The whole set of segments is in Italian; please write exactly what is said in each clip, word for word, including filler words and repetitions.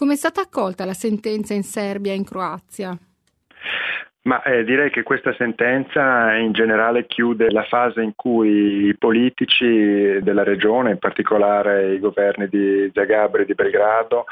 Come è stata accolta la sentenza in Serbia e in Croazia? Ma eh, direi che questa sentenza in generale chiude la fase in cui i politici della regione, in particolare i governi di Zagabria e di Belgrado,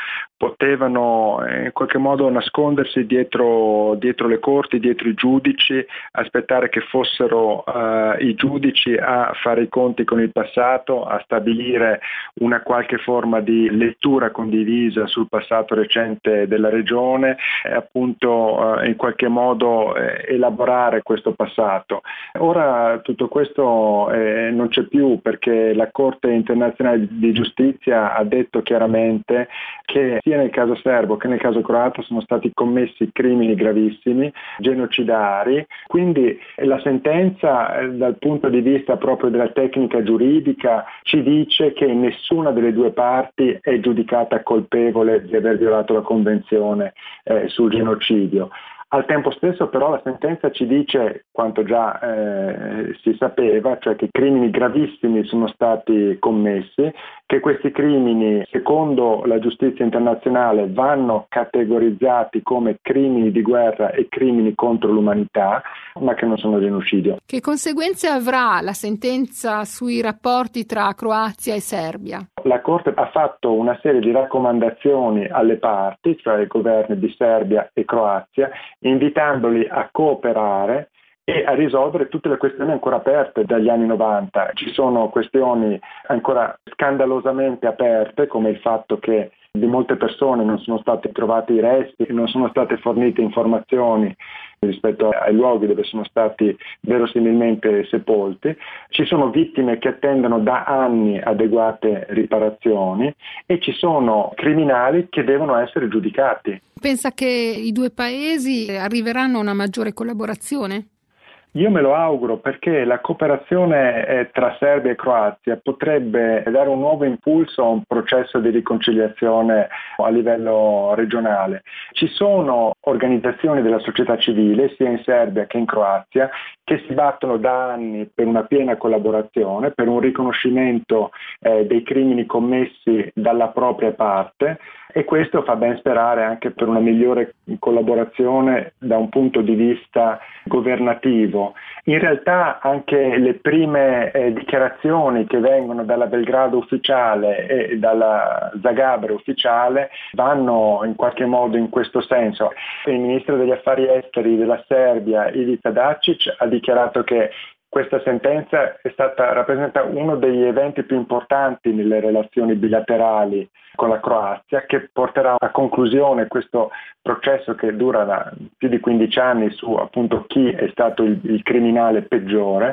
potevano eh, in qualche modo nascondersi dietro, dietro le corti, dietro i giudici, aspettare che fossero eh, i giudici a fare i conti con il passato, a stabilire una qualche forma di lettura condivisa sul passato recente della regione e appunto eh, in qualche modo elaborare questo passato. Ora tutto questo eh, non c'è più, perché la Corte internazionale di giustizia ha detto chiaramente che sia nel caso serbo che nel caso croato sono stati commessi crimini gravissimi, genocidari, quindi la sentenza eh, dal punto di vista proprio della tecnica giuridica ci dice che nessuna delle due parti è giudicata colpevole di aver violato la Convenzione eh, sul genocidio. Al tempo stesso però la sentenza ci dice quanto già eh, si sapeva, cioè che crimini gravissimi sono stati commessi, che questi crimini secondo la giustizia internazionale vanno categorizzati come crimini di guerra e crimini contro l'umanità, ma che non sono genocidio. Che conseguenze avrà la sentenza sui rapporti tra Croazia e Serbia? La Corte ha fatto una serie di raccomandazioni alle parti, cioè ai governi di Serbia e Croazia, invitandoli a cooperare e a risolvere tutte le questioni ancora aperte dagli anni novanta. Ci sono questioni ancora scandalosamente aperte, come il fatto che di molte persone non sono stati trovati i resti, non sono state fornite informazioni rispetto ai luoghi dove sono stati verosimilmente sepolti. Ci sono vittime che attendono da anni adeguate riparazioni e ci sono criminali che devono essere giudicati. Pensa che i due paesi arriveranno a una maggiore collaborazione? Io me lo auguro, perché la cooperazione eh, tra Serbia e Croazia potrebbe dare un nuovo impulso a un processo di riconciliazione a livello regionale. Ci sono organizzazioni della società civile sia in Serbia che in Croazia che si battono da anni per una piena collaborazione, per un riconoscimento eh, dei crimini commessi dalla propria parte, e questo fa ben sperare anche per una migliore collaborazione da un punto di vista governativo. In realtà anche le prime eh, dichiarazioni che vengono dalla Belgrado ufficiale e dalla Zagabria ufficiale vanno in qualche modo in questo senso. Il ministro degli affari esteri della Serbia, Ivica Dačić, ha dichiarato che questa sentenza è stata, rappresenta uno degli eventi più importanti nelle relazioni bilaterali con la Croazia, che porterà a conclusione questo processo che dura da più di quindici anni su appunto chi è stato il, il criminale peggiore.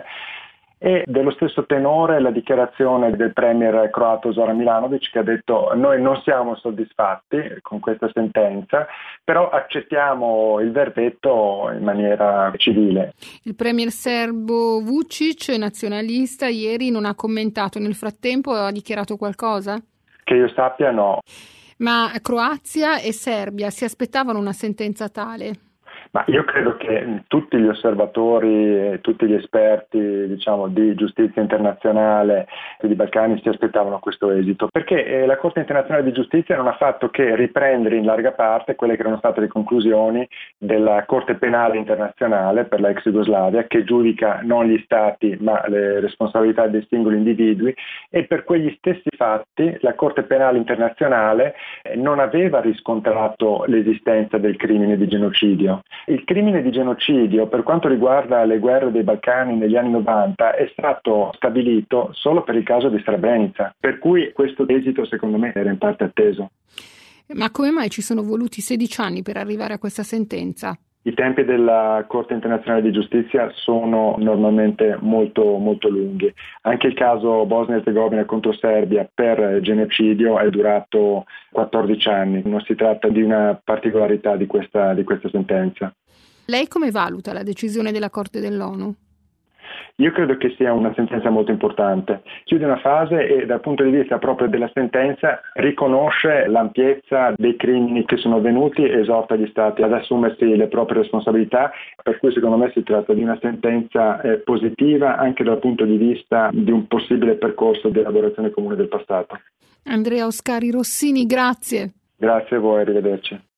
E dello stesso tenore la dichiarazione del premier croato Zoran Milanović, che ha detto: noi non siamo soddisfatti con questa sentenza, però accettiamo il verdetto in maniera civile. Il premier serbo Vučić, nazionalista, ieri non ha commentato. Nel frattempo ha dichiarato qualcosa? Che io sappia no. Ma Croazia e Serbia si aspettavano una sentenza tale? Ma io credo che tutti gli osservatori, tutti gli esperti, diciamo, di giustizia internazionale e di Balcani si aspettavano questo esito, perché eh, la Corte internazionale di giustizia non ha fatto che riprendere in larga parte quelle che erano state le conclusioni della Corte penale internazionale per la ex Jugoslavia, che giudica non gli stati ma le responsabilità dei singoli individui, e per quegli stessi fatti la Corte penale internazionale eh, non aveva riscontrato l'esistenza del crimine di genocidio. Il crimine di genocidio, per quanto riguarda le guerre dei Balcani negli anni novanta, è stato stabilito solo per il caso di Srebrenica, per cui questo esito secondo me era in parte atteso. Ma come mai ci sono voluti sedici anni per arrivare a questa sentenza? I tempi della Corte internazionale di giustizia sono normalmente molto, molto lunghi. Anche il caso Bosnia-Erzegovina contro Serbia per genocidio è durato quattordici anni. Non si tratta di una particolarità di questa, di questa sentenza. Lei come valuta la decisione della Corte dell'ONU? Io credo che sia una sentenza molto importante. Chiude una fase e dal punto di vista proprio della sentenza riconosce l'ampiezza dei crimini che sono avvenuti e esorta gli Stati ad assumersi le proprie responsabilità, per cui secondo me si tratta di una sentenza eh, positiva anche dal punto di vista di un possibile percorso di elaborazione comune del passato. Andrea Oscari Rossini, grazie. Grazie a voi, arrivederci.